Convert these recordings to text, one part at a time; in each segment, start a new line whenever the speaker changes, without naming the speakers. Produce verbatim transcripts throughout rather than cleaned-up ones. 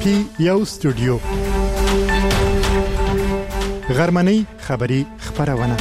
کې یو استودیو غرمنۍ خبری خبرونه.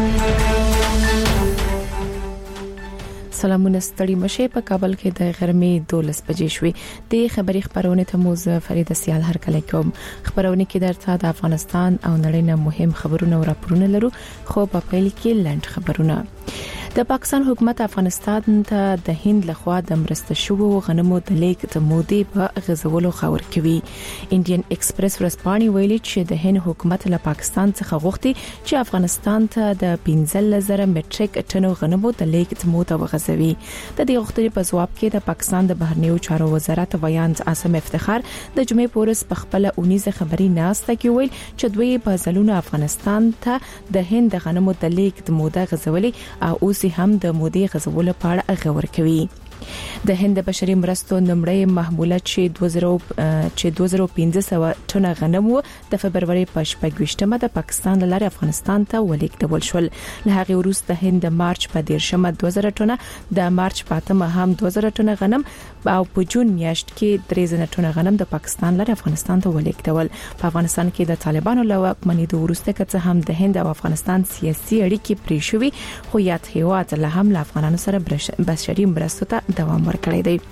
سلامونه ستړي مشه. په کابل کې د غرمې دولس بجې شوې. د خبري خبرونه ته موز فرید سیال هر کله کوم. خبرونه کې درته د افغانستان او نړۍ نه مهم خبرونه او راپورونه لرو، خو په پیل کې لنډ خبرونه. د پاکستان حکومت افغانستان ته د هند لخوا د مرسته شوو غنمو د لیک د مودې په غزولو خبر کوي. انډین ایکسپریس ورسپانې ویلي چې د هند حکومت له پاکستان څخه غوښتي چې افغانستان ته د پنځه زره مټریک ټنو غنمو د لیک د موده وغځوي. د دې غوښتنې په جواب کې د پاکستان د بهرنیو چارو وزارت ویاند عاصم افتخار د جمعې پورس په خپل اونیزه خبري ناسته کې ویل چې دوی په ځلونو افغانستان ته د هند د غنمو د لیک د موده غځولي او اوس هم د مودې غزولو په اړه خبر کوي. د هند بشري مرستو نمړی محموله چې دوه زره چې دوه زره پنځه سوه ټنه غنم د فبرवरी په شپږمه د پاکستان لاره افغانستان ته ولیږدول شول. له هغه وروسته هند د مارچ په دیرشمه دوه زره ټنه، د مارچ په اتمه هم دوه زره ټنه غنم او په جون میاشت کې درې زره ټنه غنم د پاکستان لاره افغانستان ته ولیږدول. په افغانستان کې د طالبانو له واکمنۍ وروسته که څه هم د هند او افغانستان سیاسي اړیکې پرې شوې، خو یاد هیواد له هم له افغانانو سره بشري مرستو ته دوام ورکړی دی.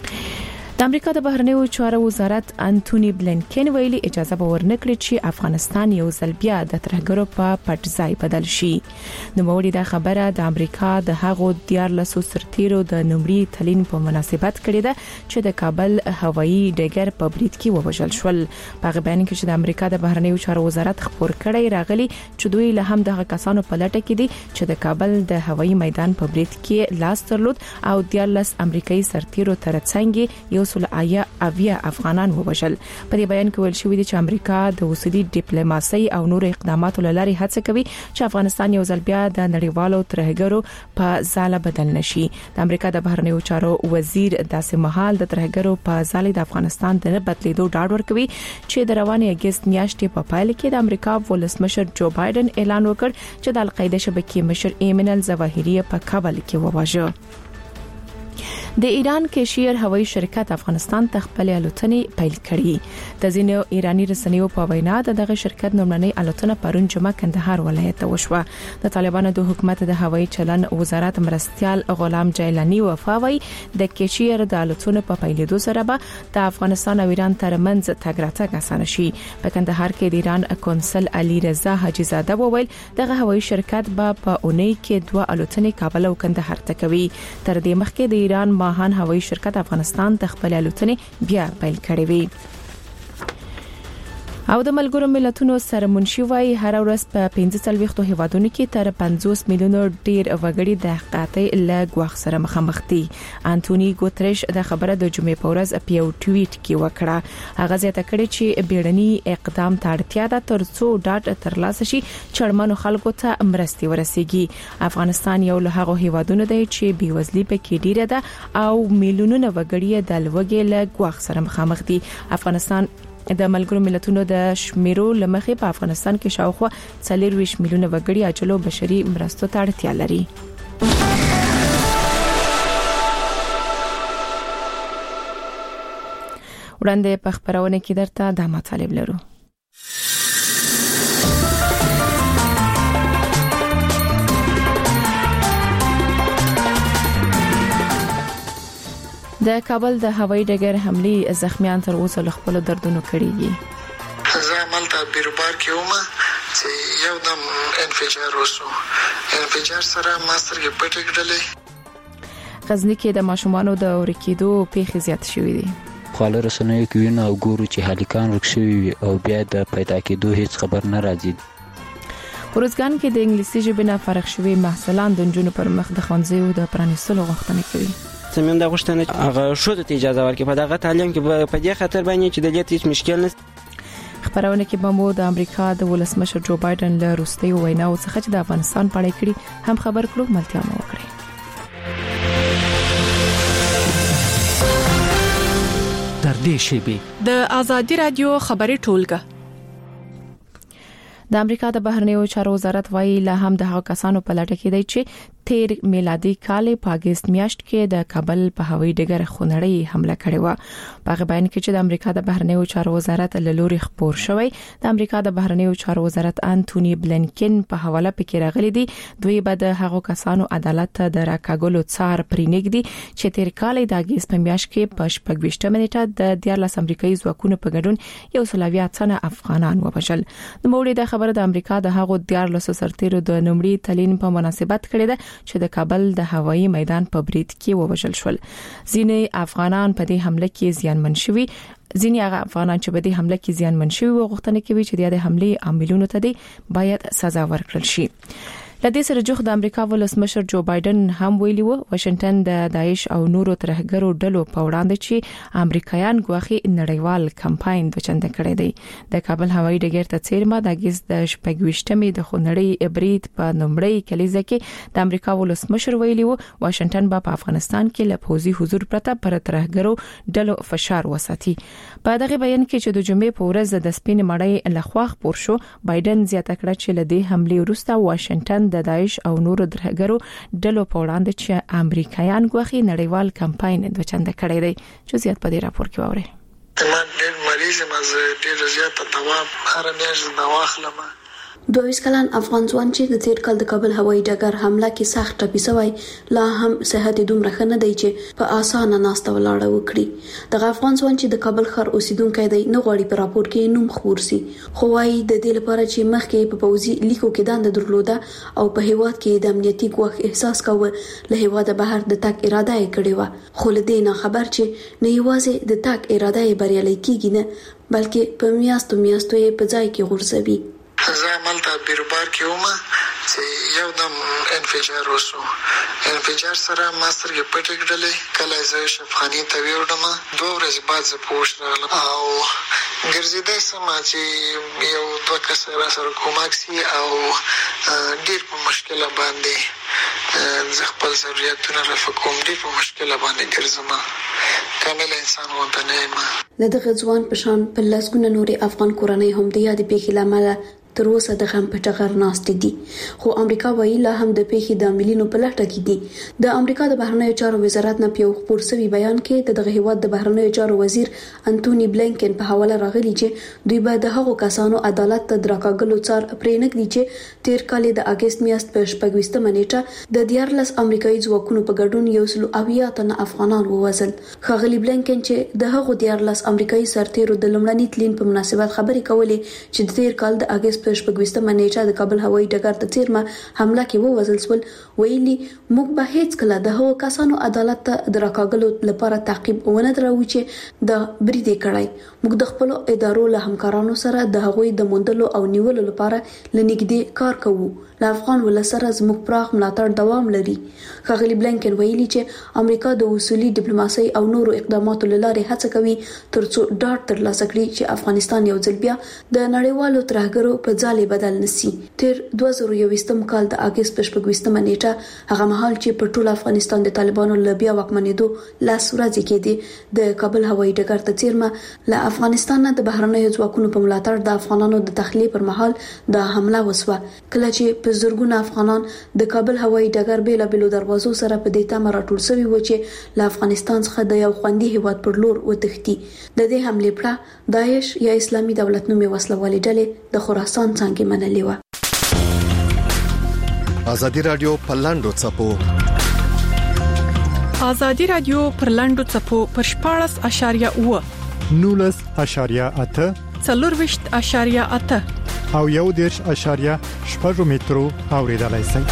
د امریکا د بهرنیو چارو وزارت انټونی بلینکن ویلي اجازه به ورنکړي چې افغانستان یو ځل بیا د ترهګرو په پټ ځای بدل شي. نو موړي دا خبره د امریکا د هغو دیارلسو سرتیرو د نومړي تلین په مناسبت کړې ده چې د کابل هوایي ډګر په برید کې ووژل شول. په بیان کې چې د امریکا د بهرنیو چارو وزارت خبر کړی راغلی چې دوی له هم دغه کسانو په لټه کې دي چې د کابل د هوایي میدان په برید کې لاس درلود او دیارلس امریکایي سرتیرو ترڅنګ یو سل آیا اویا افغانان ووژل. په دې بیان کې ویل شوی دی چې امریکا د وسیلې ډیپلوماسي او نور اقداماتو لاري هڅه کوي چې افغانستان یو ځل بیا د نړیوالو ترهګرو په ځاله بدل نشي. د امریکا د بهرنیو چارو وزیر داسې مهال د ترهګرو په ځاله د افغانستان د بدلیدو ډاډ ورکوي چې د روانې اگست میاشتې په پایل کې د امریکا ولسمشر جو بایدن اعلان وکړ چې د القاعده شبکې مشر ایمن الظواهری په کابل کې وواژه. د ایران کشیر هوایي شرکت افغانستان ته خپل الوتنې پیل کړې. د ځینو ایرانی رسنیو په وینا دغه شرکت نومنۍ الوتنه پرون جمعه کندهار ولایت ته وشوه. د طالبانو د حکومت د هوایي چلن وزارت مرستيال غلام جیلانی وفاوی د کشیر د الوتنې په پیلېدو سره به د افغانستان او ایران ترمنځ تګ راتګ اسانه شي. په کندهار کې د ایران قونسل علي رضا حاجی زاده وویل دغه هوایي شرکت به په اونۍ کې دوه الوتنې کابل او کندهار ته کوي. تر دې مخکې د ایران ماهان هوایي شرکت افغانستان ته خپل الوتنې بیا پیل کړې وي. او د ملګرو ملتونو سره منشي وايي هر ورځ په پنځه څلويختو هیوادونو کې تر پنځوس میلیونو ډیر وګړي د حقیقتي لګوخ سره مخامخ دي. انټونی ګوتریش د خبره د جمعې په ورځ په یو ټویټ کې وکړه. هغه زیاته کړې چې بیړني اقدام ته اړتیا ده ترڅو ډاټا ترلاسه شي چړمنو خلکو ته مرستي ورسیږي. افغانستان یو له هغو هیوادونو دی چې بیوزلي پکې ډیره ده او میلیونونه وګړي د لوګي لګوخ سره مخامخ دي. افغانستان د ملګرو ملتونو د شمیرو لمخې په افغانستان کې شاوخوا څلور ویشت میلیونه وګړي اجلو بشري مرستو ته اړتیا لري. وړاندې په خبرونه کې درته د مطالب لرو. د کابل د هوایي ډګر حملې زخمیان تر اوسه له خپل دردونو کړيږي.
زه عملته بیربار کې ومه چې یو دم انفجار وشو. انفجار سره ماستر کې پټ کړلې.
غزنی کې د ماشومانو د ورکیدو پیښې زیات شوې دي.
خاله رسنیو کې وینو او ګورو چې هالیکان ورکشوي او بیا د پیدا کېدو هیڅ خبر نه راځي.
ورزګان کې د انګلیسي ژبې نه فارغ شوي محصلان د جنونو پر مخ د ښوونځیو د پرانیستلو غوښتنه کوي.
زمين د غوښتنه هغه شو د اجازه ورکړي په دغه تعلیم کې په دې خاطر باندې چې د دې هیڅ مشکل نه.
خبرونه کې به مو د امریکا د ولسمشر جو بایدن له روستي ویناو څخه چې د افغانستان په اړه کړي هم خبر کړو ملتیا مو وکړي.
در دې شی به
د ازادي رادیو خبري ټولګه
د امریکا د بهرنیو چارو وزارت وايي لا هم د هغو کسانو په لټه کې دی چې تیر میلادي کال په اگست میاشت کې د کابل په هوایي ډګر خونړۍ حمله کړې و. په بیان کې چې د امریکا د بهرنیو چارو وزارت له لوري خبر شوی د امریکا د بهرنیو چارو وزارت انټونی بلنکن په حواله پکې راغلي دي دوی به د هغو کسانو عدالت ته د راکاګلو څار پرېنګدي چې تیر کال د اگست په میاشت کې په شپږ نیټه د دیارلس امریکایي ځواکونو په ګډون یو سلاویا څنه افغانان وبشل. د موړي د خبره د امریکا د هغو دیارلس سرتیرو د نومړي تلین په مناسبت کړي ده چې د کابل د هوایي میدان په برید کې ووژل شول. ځینې افغانان په دې حمله کې زیانمن شوي ځینې هغه افغانان چې په دې حمله کې زیانمن شوي وغوښتنه کوي چې د حمله عاملونو ته دې باید سزا ورکړل شي. لدې سره جوخ د امریکا ولسمشر جو بایدن هم ویلي وو واشنگټن د داعش او نورو ترهګرو ډلو په وړاندې چې امریکایان غواخي نړیوال کمپاین د چنده کړی دی. د کابل هوایي ډګر ته څیرمه د اگست د شپږ د خونړۍ ابرید په نومړی کلیزه کې د امریکا ولسمشر ویلي وو واشنگټن په افغانستان کې له پوځي حضور پرته پر ترهګرو ډلو فشار وساتي. په دغه بیان کې چې د جمعې په ورځ د سپین مړی لخوا خبر شو بایدن زیاته کړه چې لدې حمله وروسته واشنگټن د داعش او نورو درهګرو ډلو په وړاندې چې امریکایان غوښي نړیوال کمپاین د چنده کړی دی. چې زیات په دې راپور کې ووري
تمام ډېر مریض مزه ډېر زیات تواب هر میاشت د واخلم.
دوه کلن افغان ځوان چې د تیر کال د کابل هوایي ډګر حمله کې سخت ټپي شوی لا هم صحت دومره ښه نه دی چې په اسانه ناسته ولاړه وکړي. د افغان ځوان چې د کابل ښار اوسیدونکی دی نه غواړي په راپور کې نوم خبر سي خو وايي د دې لپاره چې مخکې په پوزي لیکو کې دند درلوده او په هیواد کې د امنیتي ګواښ احساس کاوه له هیواد بهر د تک اراده یې کړې و خو له دې نه خبر چې نه یوازې د تک اراده یې بریالي کیږي نه بلکې په میاشتو میاشتو یې په ځای کې غورځوي.
زه عملته بیروبار کې ومه چې یو دم انفجار وشو. انفجار سره ما سترګې پټې کړلې. کله زه شفاخانې ته ویوړم دوه ورځې بعد زه په هوښ راغلم او ګرځېدی سم چې یو دوه کسه را سره کومک سي او ډېر په مشکله باندې زه خپل ضرورتونه رفع کوم. ډېر په مشکله باندې ګرځم. کامل انسان غوندې نه یم.
د دغه ځوان په شان په لسګونه نورې افغان کورنۍ هم د یادې پیښې له امله تر اوسه د غم په ټغر ناست دي خو امریکا وايي لا هم د پیښې د عاملینو په لټه کې دي. د امریکا د بهرنیو چارو وزارت نه پیو خبر شوی بیان کې دغه هیواد د بهرنیو چارو وزیر انټونی بلنکن په حواله راغلی چې دوی به د هغو کسانو عدالت ته دراکاګلو څار پرېنګدي چې تیر کال د اگست میاشت په شپږ نیټه د دیارلس امریکایي ځواکونو په ګډون یو سل اویا تنه افغانان ووژل. خغلی بلنکن چې د هغو دیارلس امریکایي سرتیرو د لومړني تلین په مناسبت خبرې کولې چې د تیر کال د اگست په شپږ نیټه د کابل هوایي ډګر ته څیرمه حمله کې ووژل شول ویلي موږ به هیڅ کله د هغو کسانو عدالت ته دراکاګلو لپاره تعقیب ونه دروو چې د برید کړای. موږ د خپل ادارو له همکارانو سره د هغوی د موندلو او نیولو لپاره لنګدې کار کوو. له افغان ول سره زموږ پراخ ملاتړ دوام لري. خغلی بلنکن ویلي چې امریکا د اصولي ډیپلوماسي او نورو اقداماتو لارې هڅه کوي ترڅو ډاډ ترلاسه کړي چې افغانستان یو ځل بیا د نړیوالو ترهګرو په ځالې بدل نسی. تیر دوه زره یوویشتم کال د اگست په شپږ نیټه هغه مهال چې په ټول افغانستان د طالبانو له بیا واکمنېدو لاس ورځې کې دي د کابل هوایي ډګر ته څیرمه له افغانستان د بهرنیو ځواکونو په ملاتړ د افغانانو د تخلیه پر مهال د حمله وسوه کله چې په زرګونه افغانان د کابل هوایي ډګر بیل بیل دروازو سره په دې تمه راټول شوي و چې له افغانستان څخه د یو خوندي هیواد پر لور وتښتي. د دې حمله پړه داعش یا اسلامي دولت نومي وسلوالې ډلې د خراسان څنګه منلې و.
ازادي رادیو پرلاندو چپو
ازادي رادیو پرلاندو چپو پر شپاړس اشاریه و
نولس اشاریه اته
څلورويشت اشاریه اته
او یو دیرش اشاریه شپږ مترو اوریدلای شئ.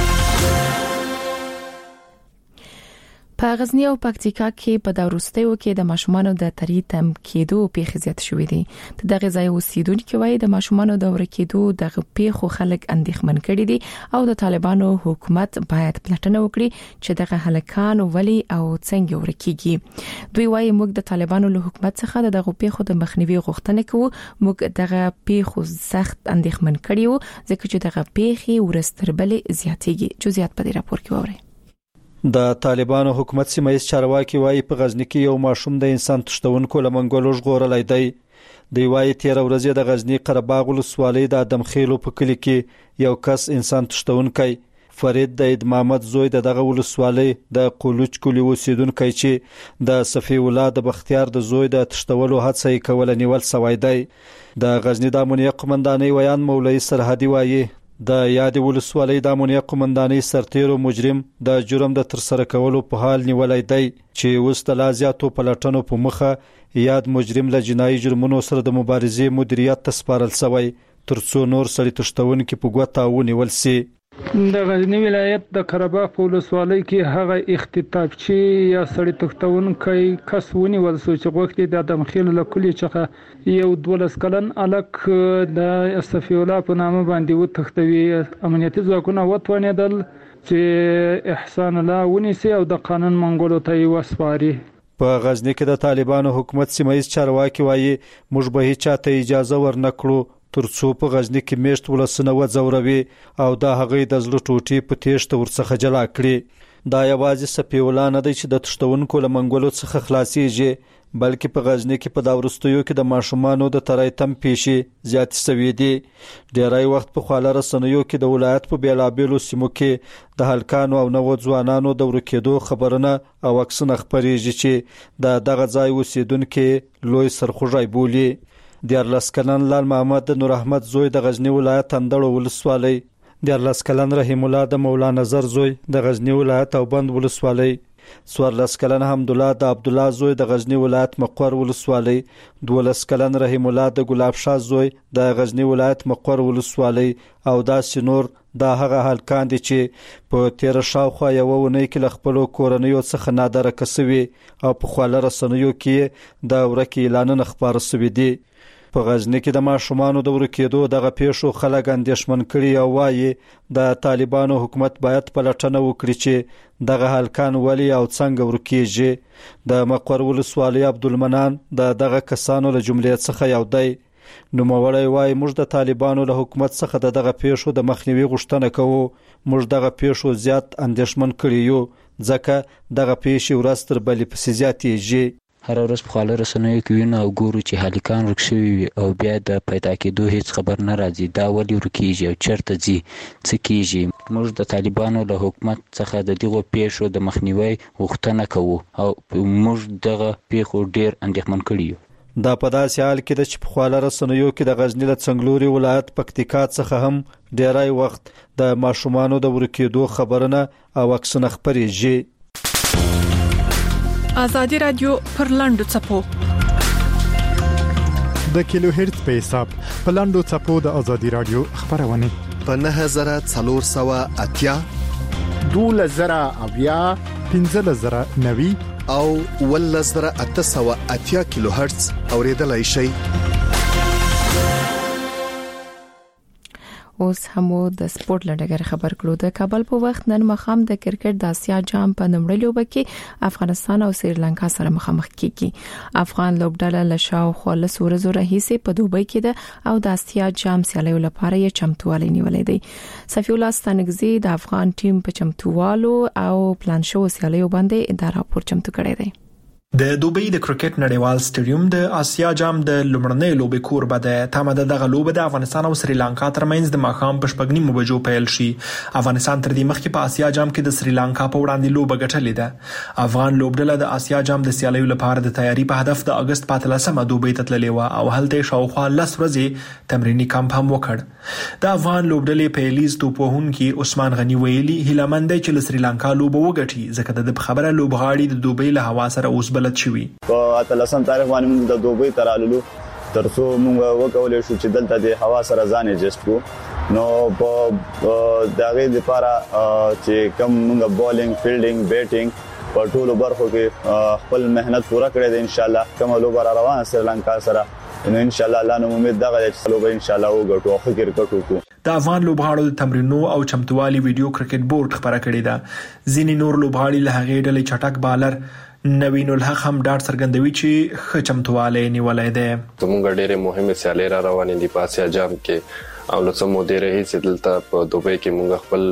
په غزنی او پکتیکا کې په داروستیو کې د ماشومانو د تری تم کېدو پیښې زیات شوې دي. دغه ځای اوسیدونکو وايي د ماشومانو د ورکېدو دغه پیښو خلک اندېښمن کړي دي او د طالبانو حکومت باید پلټنه وکړي چې دغه هلکان ولي او څنګه ورکېږي. دوی وايي موږ د طالبانو له حکومت څخه دغه پیښو د مخنیوي غوښتنه کوو. موږ دغه پیښو سخت اندېښمن کړي وو ځکه چې دغه پیښې ورستربلې زیاتېږي. چې زیات په دې راپور کې ووري.
د طالبانو حکومت سیمایي چارواکي وايي په غزنی کې یو ماشوم د انسان تښتونکو لمنګولو ژغورلای دی. د وایي تیر ورځې د غزنی قرهباغ ولسوالۍ د ادمخیلو په کلی کې یو کس انسان تشتونکی فرید د اید محمد زوی د دغه ولسوالۍ د قولوچ کلی اوسیدونکی چې د صفی الله د بختیار د زوی د تشتولو هڅه یې کوله نیول سوی دی. د غزنی د امنیه قومندانۍ ویان مولوی سرحدي وایي د یاد ولسوالۍ د امنیه قومندانۍ سرتیرو مجرم د جرم د ترسره کولو په حال نیولای دی چې اوس د لازیاتو پلټنو په مخه یاد مجرم له جنایي جرمونو سره د مبارزې مدیریت ته سپارل شوی ترڅو نور سړي تشتونکي په ګوته ونیول شي.
د غزنی ولایت د قرهباغ په ولسوالۍ کې هغه اختطافچی یا سړی تښتونکی کس ونیول شو چې غوښتي د ادمخیل له کلي څخه یو دولس کلن الک د صفی الله په نامه باندې وتښتوي. امنیتي ځواکونه وتوانېدل چې احسان الله ونیسي او د قانون منګولو ته یې وسپاري.
په غزنی کې د طالبانو حکومت سیمایي چارواکي وایي موږ به هیڅ چاته اجازه ورنکړو ترڅو په غزنی کې میشت ولسنه وځوروي او دا هغه د زړه ټوټي په تیښته ورڅخه جلا کړي. دا یوازې صفی الله نه دی چې د تشتونکو له منګولو څخه خلاصيږي بلکې په غزنی کې په دا وروستیو کې د ماشومانو د ترایتم پیښې زیات شوي دي. ډیری وخت په خواله رسنیو کې د ولایت په بیلابیلو سیمو کې د هلکانو او نوو ځوانانو د ورکېدو خبرونه او عکسونه خپرېږي چې د دغه ځای اوسیدونکي لوی سرخوږی بولي. دیارلس کلن لال محمد نور احمد زوی د غزنی ولایت اندړو ولسوالۍ، دیارلس کلن رحیم الله د مولانا نظر زوی د غزنی ولایت او بند ولسوالۍ، څوارلس کلن حمد الله د عبد الله زوی د غزنی ولایت مقر ولسوالۍ، دولس کلن رحیم الله د ګلاب شاه زوی د غزنی ولایت مقر ولسوالۍ او داسې نور. دا هغه هلکان دي چې په تیر شاوخوا یو ونې کې ل خپل کورنیو څخه نادره کسوي او په خواله رسنیو کې د ورکې اعلانونه خبر شوي دي. په غزنی کې د ماشومانو د ورکېدو دغه پیښو خلک اندېښمن کړي او وایي د طالبانو حکومت باید پلټنه وکړي چې دغه هلکان ولې او څنګه ورکېږي. د مقر ولسوالۍ عبدالمنان د دغه کسانو له جملې څخه یو دی. نوموړی وایي موږ د طالبانو له حکومت څخه د دغه پیښو د مخنیوي غوښتنه کوو. موږ دغه پیښو زیات اندېښمن کړي یو ځکه دغه پیښې ورځ تر بلې پسې زیاتېږي.
هر ورځ په خواله رسنیو کې وینو او ګورو چې هلکان ورک شوي وي او بیا د پیدا کېدو هیڅ خبر نه راځي. دا ولې ورکېږي او چېرته ځي، څه کېږي؟ موږ د طالبانو له حکومت څخه د دغو پیښو د مخنیوي غوښتنه کوو او موږ دغه پیښو ډېر اندېښمن کړي یو.
دا په داسې حال کې ده چې په خواله رسنیو کې د غزنی له څنګلوري ولایت پکتیکا څخه هم ډیری وخت د ماشومانو د ورکېدو خبرونه او عکسونه خپرېږي.
آزادی رادیو پر لاندو چپو
د کیلو هرتز په حساب په لاندو چپو د آزادی رادیو خبرونه
په نه هزار څلور سوه اتیا
دوله زره اویا
پنځه زره نوي
او ول زره اته سوه اتیا کیلو هرتز اوریدلای شي.
اوس همو د سپورت لړګر خبر کړو. د کابل په وخت نن مخام د کرکټ د اسیا جام په نومړي لوبه کې افغانستان او سریلانکا سره مخامخ کیږي. افغان لوبډله له شاوخوا له سورزو راهیسي په دوبۍ کې ده او د اسیا جام سیالیو لپاره یې چمتووالی نیولې دی. صفی الله ستانګزی د افغان ټیم په چمتووالو او پلان شو سیالیو باندې دا راپور چمتو کړی دی.
د دوبۍ د کرکټ نړیوال سټیډیوم د آسیا جام د لومړنۍ لوبې کوربه ده. تمه ده دغه لوبه د افغانستان او سریلانکا ترمنځ د ماښام په شپږ نیمو بجو پیل شي. افغانستان تر دې مخکې په آسیا جام کې د سریلانکا په وړاندې لوبه ګټلې ده. افغان لوبډله د آسیا جام د سیالیو لپاره د تیاری په هدف د اگست په اتلسمه دوبۍ ته تللې و او هلته شاوخوا لس ورځې تمرینی کمپ هم وکړ. د افغان لوبډلې پیلیز توپوهونکي عثمان غنی ویلي هیلمند چې له سریلانکا لوبه وګټي ځکه د خبره لوبغاړي د دوبۍ له هوا سره اوس بلد شوي.
په اتلسم تاریخ باندې موږ د دوبۍ ترالو ترڅو موږ وکولای شو چې دلته د هوا سره ځان ایجست کو. نو په دغه لپاره چې کوم موږ بولینګ فیلډینګ بیټینګ په ټولو برخو کې خپل مهنت پوره کړی دی. ان شاء الله کوم لوبه روانه سریلانکا سره نو ان شاء الله الله نو امید دغه چې لوبه ان شاء الله وګټو خو کرکټ وکړو.
د افغان لوبغاړو د تمرینو او چمتووالي ویډیو کرکټ بورډ خبره کړې ده. ځینې نور لوبغاړي له هغې ډلې چټک بالر نوین الحق هم ډاټ څرګندوي چې ښه چمتووالی نیولی دی.
زموږ ډېرې مهمې سیالۍ را روانې دي په آسیا جام کې او له څه مودې راهیسې دلته په دوبۍ کې موږ خپل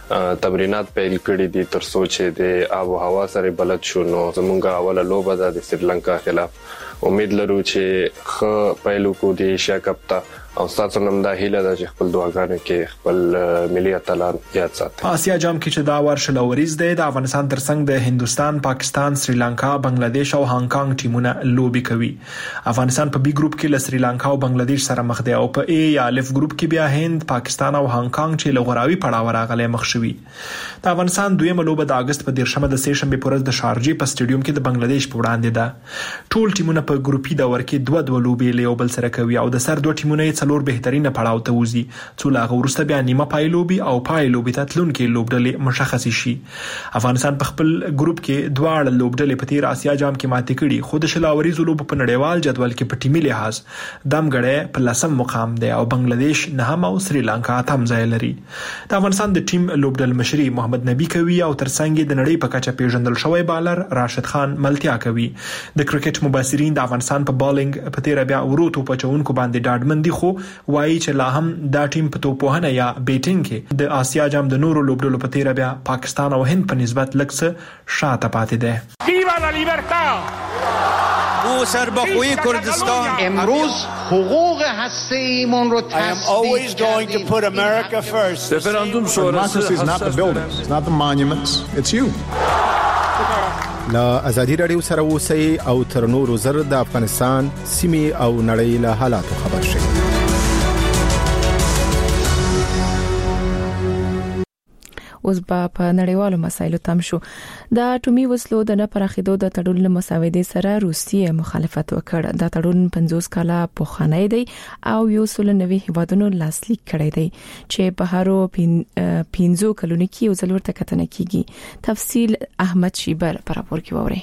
تمرینات پیل کړي دي تر سوچ د آب او هوا سره بلد شو. نو زمونږه اوله لوبه ده د سریلانکا خلاف. امید لرو چې ښه پیلو کو د ایشیا کپ ته او تاسو نن دا هیله ده چې خپل دعاګانې کې خپل ملي اتلان یاد ساتي.
آسیا جام کې چې دا ورشه لوریز دی د افغانستان ترڅنګ د هندستان، پاکستان، سریلانکا، بنگلاديش او هانګ کانګ ټیمونه لوبي کوي. افغانستان په بي ګروپ کې له سریلانکا او بنگلاديش سره مخ دی او په اي یا الف ګروپ کې بیا هند، پاکستان او هانګ کانګ چې لغوراوي پړاو راغلي مخ شوي. د افغانستان دویمه لوبه د اگست په دیرشمه د سه شنبه پورز د شارجې په سټیډیوم کې د بنگلاديش په وړاندې ده. ټول ټیمونه په ګروپي دور کې دوه دوه لوبې له یو بل سره کوي او د سر دوه ټیمونه یې څلور بهترینه پړاو ته وځي. څو لا غوړسته بیا نیمه پای لوبي او پای لوبي ته تلونکي لوبډلې مشخص شي. افغانستان په خپل ګروپ کې دواړه لوبډلې په تیر آسیا جام کې ماتې کړي. خو د شلاوري لوب په نړیوال جدول کې په ټیمي لحاظ دمګړې په لسم مقام دی او بنگلاديش نهم او سریلانکا تم ځای لري. د افغانستان د ټیم لوبډل مشري محمد نبی کوي او ترڅنګ د نړۍ په کچه پیژندل شوی بالر راشد خان ملتیا کوي. د کرکټ مبصرین د افغانستان په بالینګ په تیر بیا ورو تو پچونکو باندې ډاډمندي خو وایي چې لا هم دا ټیم په توپوهنه یا بیټینګ کې د آسیا جام د نورو لوبډلو په تیر بیا پاکستان او هند په نسبت لکه شاته پاتې ده.
ویوا لا لیبرتا او سربخوی کردستان
امروز حقوق هسته‌ایمون رو تصدیق کردیم.
رفراندوم شورای
is not the buildings, it's not the monuments, it's you. لا ازادي رادیو سره اوسئ او تر نورو زر د افغانستان سیمې او نړۍ له حالاتو خبر شئ.
اوس په نړیوالو مسایلو تم شو. د اټومي وسلو د نه پراخېدو د تړون له مساودې سره روسیه مخالفت وکړ. د تړون پنځوس کاله پخوانی دی او یو سل نوي هیوادونو لاسلیک کړی دی چې په هرو پنځو کلونو کې یو ځل ورته کتنه کیږي. تفصیل احمد شیبر پر راپور کې ووري.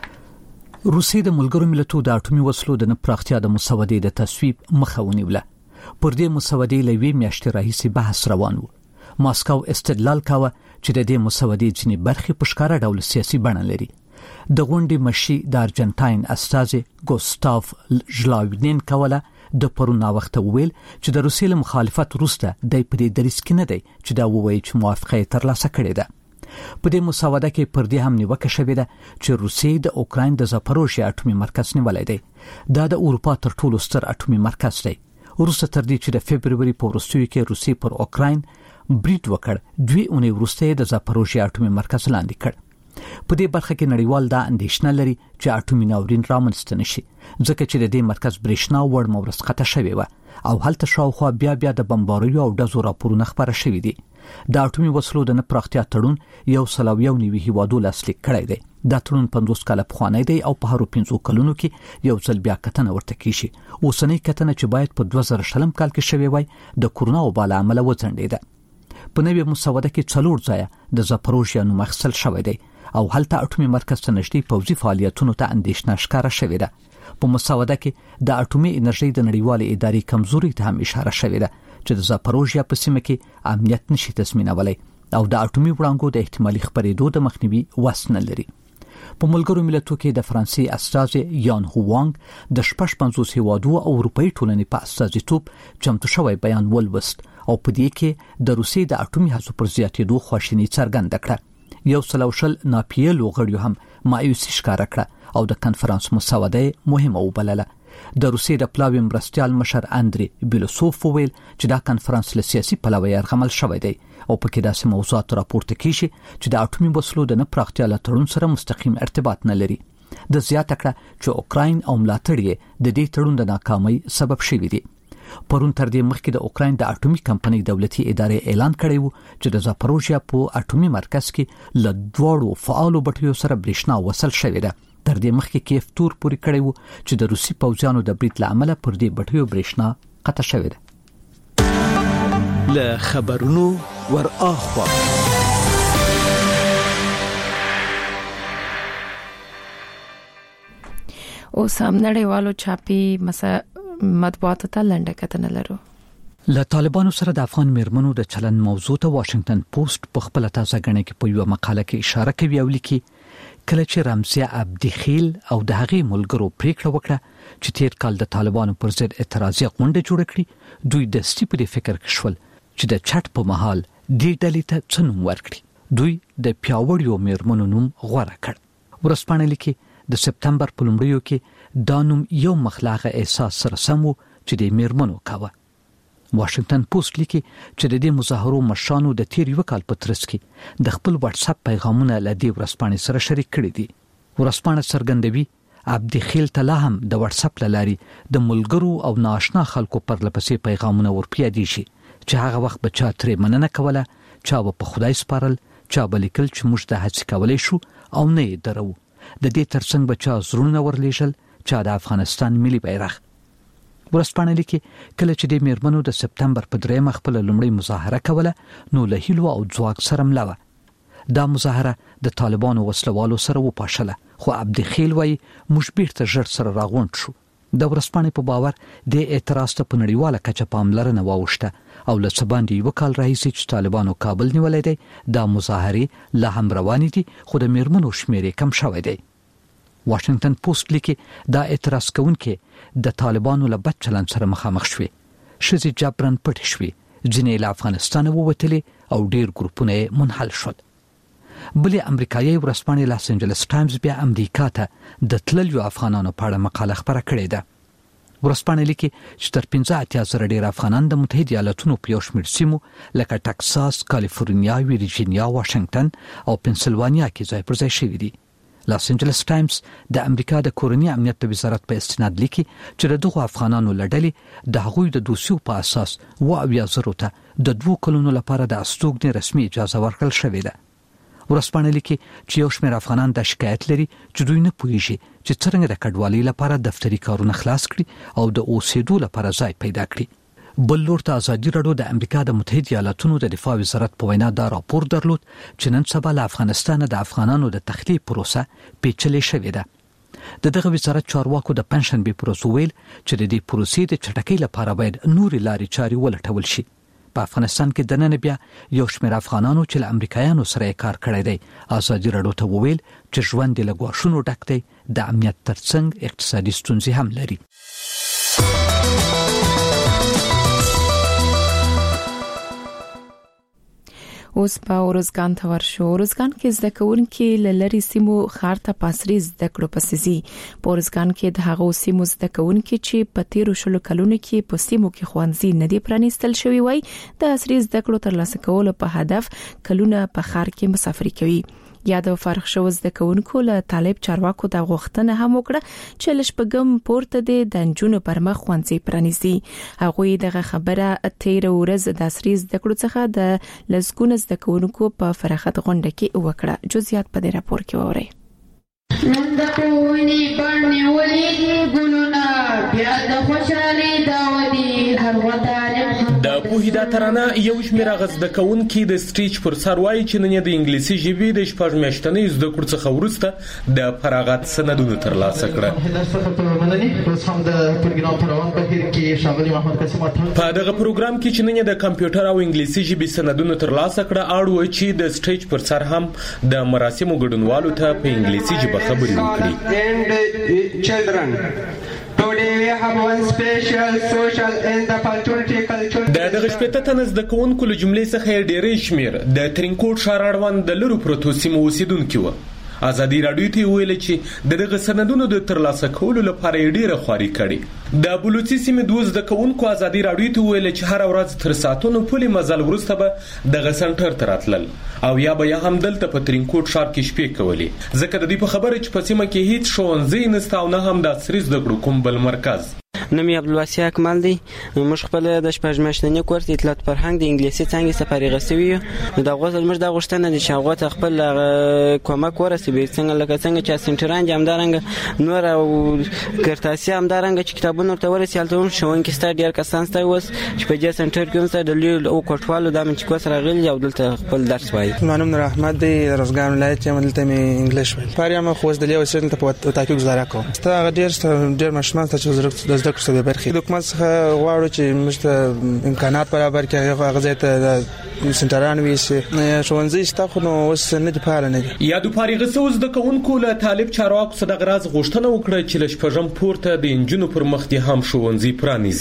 روسیه د ملګرو ملتونو د اټومي وسلو د نه پراختیا د مساودې د تصویب مخه ونیوله. پر دې مساودې لوي میاشتې راهیسې بحث روان و. ماسکو استدلال کاوه چې د دې مسودې ځینې برخې په ښکاره ډول سیاسي بڼه لري. د غونډې مشي د ارجنټاین استازي ګوستاف ژلاوینین کوله د پرون وخت ویل چې د روسیې مخالفت وروسته د پدې دریس کې نه دی چې دا وایي چې موافقه ترلاسه کړې ده. په دې مساوده کې پر دې هم نیوکه شوې ده چې روسیې د اوکراین د زاپاروژیا اټومي مرکز نیولای دی. دا د اروپا تر ټولو ستر اټومي مرکز دی. وروسته تر دې چې د فبرवरी په وروستیو کې روسیې پر اوکراین بریټ وکړ، دوی اونۍ وروسته د زاپاروژیا اټومي مرکز لاندې کړ. په دې برخه کې نړیوال دا اندېښنه لري چې اټومي ناورین رامنځته نشي ځکه چې د دې مرکز برېښنا وړ مورس خطا شوی و او هلته شاوخوا بیا بیا د بمباریو او ډزو راپورونه خبره شوې دي. د اټومي وسلو د نه پراختیا تړون یو سل او یو نوي هیوادو لاسلیک کړی دی. دا تړون پنځوس کاله پخوانی دی او په هرو پنځو کلونو کې یو ځل بیا کتنه ورته کیږي. اوسنۍ کتنه چې باید په دوه زره شلم کال کې شوې وای د کورونا وبا له امله وځنډېده. په نوې مسوده کې څلور ځایه د زاپاروژیا نوم اخیستل شوی دی او هلته اټومي مرکز ته نږدې پوځي فعالیتونو ته اندېښنه ښکاره شوې ده. په مسوده کې د اټومي انرژي د نړیوالې ادارې کمزوري ته هم اشاره شوې ده چې د زاپاروژیا په سیمه کې امنیت نشي تضمینولی او د اټومي وړانګو د احتمالي خپرېدو د مخنیوي وس نه لري. په ملګرو ملتونو کې د فرانسې استازي یان هووانګ د شپږ پنځوس هیوادو او اروپאי ټولنې په استازیتوب چمتو شوی بیان ولوست او په دې کې د روسیې د اټومي هڅو پر زیاتېدو خواشیني څرګنده کړه. یو سلوشل ناپیلو غړیو هم مایوسي ښکاره کړه او د کنفرانس مسوده مهمه وبلله. د روسیې د پلاوی مرستيال مشر اندري بیلوسوف ویل چې دا کنفرانس له سیاسي پلوه یرغمل شوی دی او په کې داسې موضوعات راپورته کیږي چې د اټومي وسلو د نه پراختیا له تړون سره مستقیم ارتباط نه لري. د زیاته کړه چې اوکراین او ملاتړ یې د دې تړون د ناکامۍ سبب شوی دی. پرون تر دې مخکې د اوکراین د اټومي کمپنۍ دولتي ادارې اعلان کړی و چې د زاپاروژیا په اټومي مرکز کې له دوړو فعالو بټیو سره برېښنا وصل شوې ده. تر دې مخکې کیف تور پوری کړی و چې د روسي پوځیانو د بریټ لامل پر دې بټیو برېښنا قطع شوې ده.
له خبرونو ور اخوا
اوس هم نړیوالو چاپی مسا مطبوعاتو ته لنډه کتنه لرو.
له طالبانو سره د افغان میرمنو د چلن موضوع ته واشنگټن پوسټ په خپل تازه غنې کې په یو مقاله کې اشاره کوي او لیکي کله چې رمزیه عبدخیل او د هغې ملګرو پریکړه وکړه چې تیر کال د طالبانو پر ضد اعتراضي غونډه جوړه کړي، دوی د سټي په فکر کې شول چې د چټ په محل دې ډلې ته څه نوم ورکړي. دوی د پیاوړیو میرمنو نوم غوره کړ. ورځپاڼه لیکي د سپتمبر په لومړیو کې دا نوم یو مخلاغه احساس سره سم و چې د میرمنو کاوه. واشنگټن پوسټ لیکي چې د دې مظاهرو مشرانو د تیر یو کال په ترڅ کې د خپل واتس اپ پیغامونه له دې ورځپاڼې سره شریک کړي دي. ورځپاڼه څرګندوي عبدخیل تلا هم د واتس اپ لاري د ملګرو او ناشنا خلکو پر لپسې پیغامونه ورپیادي شي چې هغه وخت به چا ترې مننه کوله، چا به په خدای سپارل، چا به لیکل چې موږ د هڅې کولای شو او نه یې درو. د دې ترڅنګ به چا زړونه ورلیږل، چا د افغانستان ملي بیرغ. ورځپاڼه لیکي کله چې د میرمنو د سپتمبر په درېمه خپل لومړی مظاهره کوله نو له هیلو او ځواک سره مله وه. دا مظاهره د طالبانو وسلوالو سره وپاشله، خو عبدخیل وایي موږ بیرته ژر سره راغونډ شو. د ورځپاڼې په باور د اعتراض ته په نړیواله کچه پاملرنه واوښته او له څه باندې یو کال راهیسې چې طالبانو کابل نیولی دی دا مظاهرې لا هم روانې دي، خو د میرمنو شمېر کم شوی دی. واشنگټن پوسټ لیکي دا اعتراض کوونکي د طالبانو له بد چلند سره مخامخ شوي. ښځې جبرن پټې شوي، ځینې له افغانستانه ووتلې او ډېر ګروپونه یې منحل شول. بلې امریکایي ورځپاڼې لاس انجلس ټایمز بیا امریکا ته د تللیو افغانانو په اړه مقاله خپره کړې ده. ورځپاڼه لیکي چې تر پنځه اتیا زره ډېر افغانان د متحده ایالاتونو په یو شمېر سیمو لکه ټکساس، کالیفورنیا، ویرجینیا، واشنګټن او پنسلوانیا کې ځای پر ځای شوي دي. لاس انجلس ټایمز د امریکا د کورنی امنیت د وزارت په استناد لیکي چې د دغو افغانانو لړلې د هغوی د دوسیو په اساس و اویا زرو ته د دوه کلونو لپاره د استوګنې رسمي اجازه ورکړل شوې ده. ورځپاڼه لیکي چې یو شمېر افغانان د شکایت لري چې دوی نه پوهیږي چې څرنګه د کډوالۍ لپاره دفتري کارونه خلاص کړي او د اوسېدو لپاره ځای پیدا کړي. بل لور ته ازادي راډیو د امریکا د متحده ایالاتونو د دفاع وزارت په وینا دا راپور درلود چې نن سبا له افغانستان د افغانانو د تخلیه پروسه پیچلې شوې ده. د دغه وزارت چارواکو د پنشنبې پروسه ویل چې د دې پروسې د چټکۍ لپاره باید نورې لارې چارې ولټول شي. په افغانستان کې د نن بیا یو شمېر افغانانو چې له امریکایانو سره یې کار کړی دی ازادي راډیو ته وویل چې ژوند یې له ګواښونو ډک دی، د امنیت ترڅنګ اقتصادي ستونزې هم لري.
اوس په اورزګان ته ورشو. اورزګان کې زده کوونکي له لري سیمو ښار ته پاسري زده کړو پسې زی. په اورزګان کې د هغو سیمو زده کوونکي چې په تیرو شلو کلونو کې په سیمو کې خوانزي نه دی پرانیستل شوی وای د عصري زده کړو ترلاسه کولو په هدف کلونه په ښار کې مسافري کوي. یا د فرق شو زده کوونکو له طالب چارواکو د غوښتنه هم وکړه چې لشپګم پورته د دنجونو پر مخ خوانزي پرانیزي. هغه دغه خبره تیر ورځ د عصري زده کړو څخه د لزګون زده کوونکو په فرخت غونډه کې وکړه. جزئیات په دې راپور کې ووري.
نن د کوونی باندې ولې ګلونه بیا د خوشالي داودي هر وطالب
د پوهیدا ترانه یو شمېر غزده کوونکي د سټیج پر سر وایي چې نن د انګلیسي ژبې د شپږ میاشتنۍ زده کړو څخه وروسته د فراغت سندونه ترلاسه کړه. په دغه پروګرام کې چې نن د کمپیوټر او انګلیسي ژبې سندونه ترلاسه کړه اړ و چې د سټیج پر سر هم د مراسمو ګډونوالو ته په انګلیسي ژبه خبرې وکړي. د دغه شپږ تنه زده کوونکو له جملې څخه ډېرې شمېر د ترینکوټ ښار اړوند د لرو پرتو سیمو اوسېدونکي وو. ازادي راډیو ته ویل چې د دغه سندونو د ترلاسه کولو لپاره ډېره خواري کړې. د بلوچستان سیمې دوه زده کوونکو ازادي راډیو ته ویل چې هر ورځ تر ساعتونو پورې مزل وروسته به دغه سنټر ته راتلل او یا به هم دلته په ترینکوټ ښار کې شپې کولې، ځکه د دې په خبره چې په سیمه کې هیڅ ښوونځی نشته او نه هم د عصري زده کړو کوم بل مرکز.
نوم یې عبدالواسع اکمل دی. موږ خپل د شپږ میاشتني کورس اطلاعات فرهنګ د انګلیسي څانګې څخه فارغ شوي یو. د هغو زموږ د غوښتنه ده چې هغو ته خپل کومک ورسوي، څنګه لکه څنګه چې سنټران دي همدارنګه نور او کرتاسي همدارنګه چې کتابونه ورته ورسي هلته هم ښوونکي ستا ډېر کسان ستا اوس چې په دې سنټر کې هم ستا د لویو او کوټوالو دا من چې کوس راغلي او دلته خپل درس وایي.
زما نوم نور احمد دی، د روزګان ولایت یم، دلته مې انګلیش وایي. پاریم خو د لیو سن ته په تاکي گزاره کوم. ستا هغه ډېر ډېر مشمن ته چې د زده کړو څخه برخې حکومت څخه غواړو چې موږ ته امکانات برابر کړي، هغه ځای ته د سنټران وي چې ښوونځي شته خو نو اوس نه دي فعال نه دي.
یا د فارغ شوو زده کوونکو له طالب چارواکو څخه د غراض غوښتنه وکړه چې له شپږم پورته د انجونو پر مخ دي هم ښوونځي پرانیزي.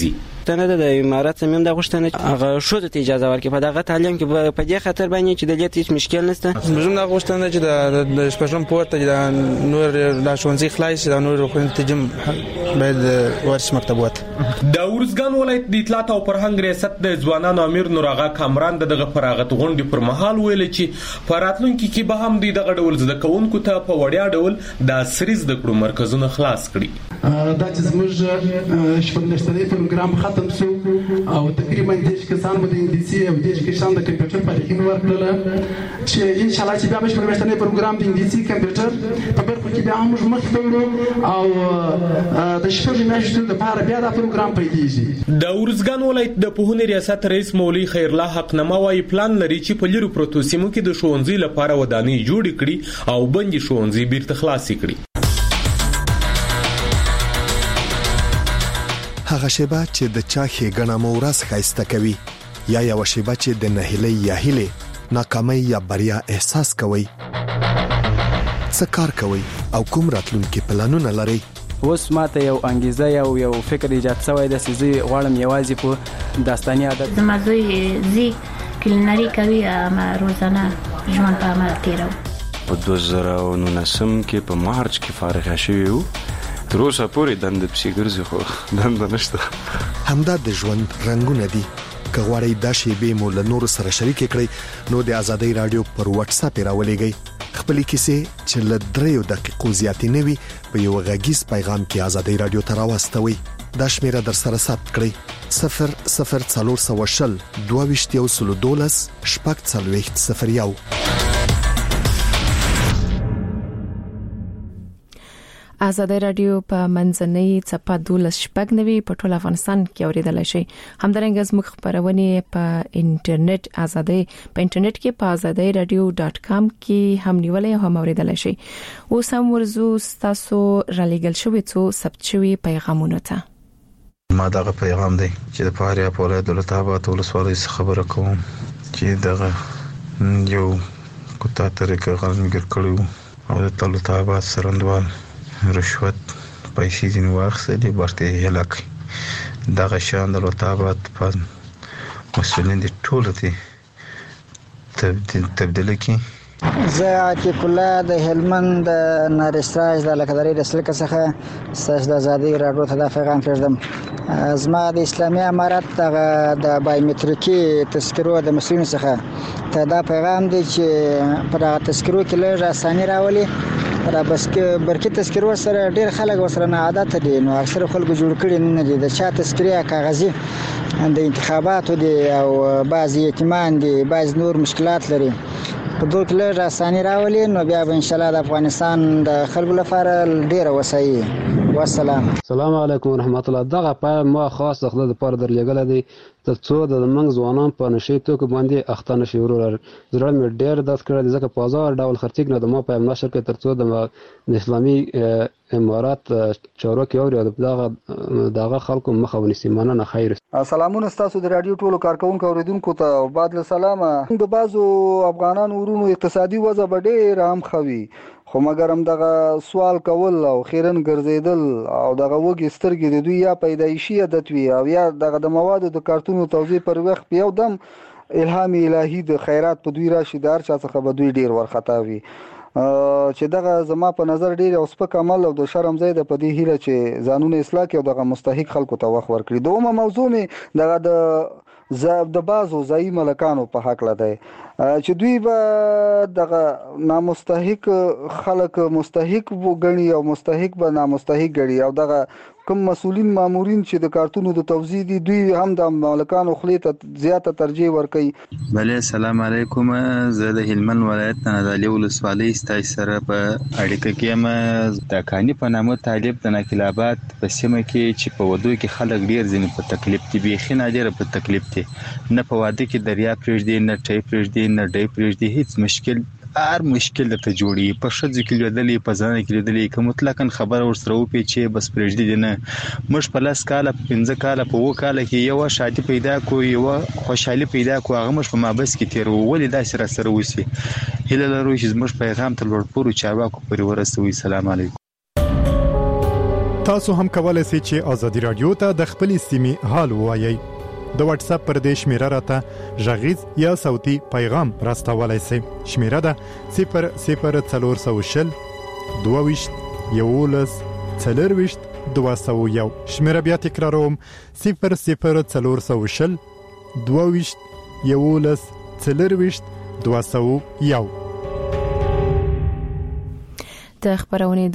غوښتنه ده د امارات هم د غوښتنه هغه شو ته اجازه ورکړي په دغه تعلیم کې په دې خاطر باندې چې د دې هیڅ مشکل نشته.
موږ د غوښتنه چې د شپږم پورته د نور د ښوونځي خلاص د نور خپل تجم باید ورس مکتبات.
د ورزګان ولایت د اطلاعات او فرهنګ ریاست د ځوانانو امیر نوراغا کامران دغه فراغت غونډې پر مهال ویل چې په راتلونکي کې به هم دغه ډول زده کوونکو ته په وړیا ډول د عصري زده کړو مرکزونه خلاص کړي.
دا چې زموږ شپږلسنی پروګرام ختم شو او تقریبا دیش کسان مو د انګلیسي او دیش کسان د کمپیوټر په لګین ورکړل چې ان شاء الله چې بیا به شپږلسنی پروګرام د انګلیسي کمپیوټر په برخه کې بیا موږ مخ ته او د شپږ میاشتو لپاره بیا دا پروګرام پیلېږي.
د ورزګان ولایت د پوهنې ریاست رئیس مولوی خیرالله حقنما وايي پلان لري چې په لیرو پروتو سیمو کې د ښوونځي لپاره ودانۍ جوړې کړي او بندي ښوونځي بیرته خلاص کړي.
هغه شیبه چې د چا ښېګڼه مو ورځ ښایسته کوي یا یوه شیبه چې د نهیلۍ یا هیلې ناکامۍ یا بریا احساس کوئ، څه کار کوئ او کوم راتلونکي پلانونه لرئ؟
اوس ماته یو انګیزه یو یو فکر ایجاد شوی دی چې زه غواړم یوازې په داستاني ادب
زما زوی زی کلینري کوي اما روزانه ژوند په عمل تیرو.
په دوه زره او نولسم کې په مارچ کې فارغ شوی وو. تر اوسه پورې دنده پسې ګرځي خو دنده نشته.
همدا د ژوند رنګونه دي. که غواړئ دا شیبې مو له نورو سره شریکې کړئ نو د ازادۍ راډیو پر واتس اپ راولېږئ. خپلې کیسې چې له دریو دقیقو زیاتې نه وي په یو غږیز پیغام کې ازادۍ راډیو ته راواستوئ. دا شمیره در سره ثبت کړئ صفر صفر څلور سوه شل دوه ویشت یو سلو دولس شپږ څلوېښت صفر یو.
ازادۍ راډیو په منځنۍ څپه دولس شپږ نوي په ټول افغانستان کې اوریدلای شئ. همدارنګه زموږ خبرونه په انټرنیټ ازادۍ په انټرنیټ کې په ازادۍ راډیو ډاټ کام کې هم نیولای او هم اوریدلای شئ. اوس هم ورزو تاسو را لېږل شوی څو ثبت شوی پیغامونه ته.
ما دغه پیغام دی چې د فاریاب ولایت دولت آباد ولسوالۍ څخه خبره کوم چې دغه یو کوتا طریقه غلمګر کړو او د دولت آباد سرندوال رشوت پیسې ځینې واخیستلې ورته هیله کوي. دغه شان د دولت آباد په مسؤلین دي ټولو ته تبدیل کړي.
زه عاطف الله د هلمند د نارستراج د لکداري د سلکه څخه ستاسو د ازادۍ راډیو ته دا پیغام پرېږدم. زما د اسلامي امارت د بایومټریکي تذکرو د مسؤلینو څخه ته دا پیغام دی چې په دغه تذکرو کې لږ اساني راولي. را بس کې برکې تذکرو سره ډېر خلک وسره نه عادت دي نو اکثر خلکو جوړ کړي نه دي. د چا تذکرې کاغذي د انتخاباتو دي او بعضی یتیمان دي بعض نور مشکلات لري. په دوه کې لږ اساني راولي نو بیا به ان شاء الله د افغانستان د خلکو لپاره ډېر وسایي. والسلام.
السلام علیکم ورحمت الله. دغه په ما خاص خپل د پاره درلګل دي ترڅو د منځ ځوانان په نشي توکو باندې اخته نشي ورور. زړه مې ډېر درد کړی ځکه په بازار ډول خرڅیګ نه د ما په نشر کې ترڅو د اسلامي امارات چارو کې او دغه دغه خلکو مخه ونیسي. مننه خیر.
سلامونه تاسو د رادیو ټولو کارکونکو اوریدونکو ته بعد له سلامه. د بازو افغانانو ورونو اقتصادي وضع ډېر هم خوي خو مګر هم دغه سوال کول او خیرن ګرځیدل او دغه وګي سترګې د دوی یا پیدایشي عادت وي او یا دغه د موادو د کارتونو توزیع پر وخت یو دم الهام الهي د خیرات په دوی راشي دار چا څخه به دوی ډیر ورختا وي چې دغه زما په نظر ډیر او سپک عمل او د شرم ځای د پدې هیله چې قانون اصلاح کې او دغه مستحق خلکو ته وخت ورکړي. دومره موضوع می دغه د زاب د بازو ځای ملکانو په حق لدی چې دوی به دغه نامستحق خلک مستحق وګڼي او مستحق به نامستحق ګڼي او دغه کوم مسؤلین مامورین چې د کارتونو د توزیع دي دوی هم د مالکانو خلې ته زیاته ترجیح ورکوي.
بله السلام علیکم. زه د هلمند ولایت نه د لیو ولسوالۍ ستاسو سره په اړیکه کې یم. د کانی په نامه طالب د نقلابات په سیمه کې چې په ودو کې خلک ډیر ځنې په تکلیف دي بيخي نه ډیر په تکلیف دي نه په واده کې دریا پرېږدي نه ټای پرېږدي نه ډای پرېږدي هیڅ مشکل هر مشکل ته جوړي په شذ کې لیدلې په ځان کې لیدلې کوم مطلقاً خبر ورسره وپی چې بس پرېږدي نه مش په لاس کاله پنځه کاله په و کاله کې یو شادي پیدا کو یو خوشحالي پیدا کو هغه مش په مابس کې تیر ولې دا سره سره وسی هله لرو چې مش پیغام ته لوړ پورو چارواکو پرې ورسوي. سلام علیکم.
تاسو هم کولای شئ چې ازادي رادیو ته د خپل سیمې حال ووایي. د واتس اپ پر دې شمیره راته ژغیز یا صوتي پیغام راستولای شئ. شمیره ده صفر صفر څلور سوه شل دوه ویشت یولس څلور ویشت دوه سوه یو. شمیره بیا تکراروم صفر صفر څلور سوه شل دوه ویشت یولس څلور ویشت دوه سوه یو.
د خبرونه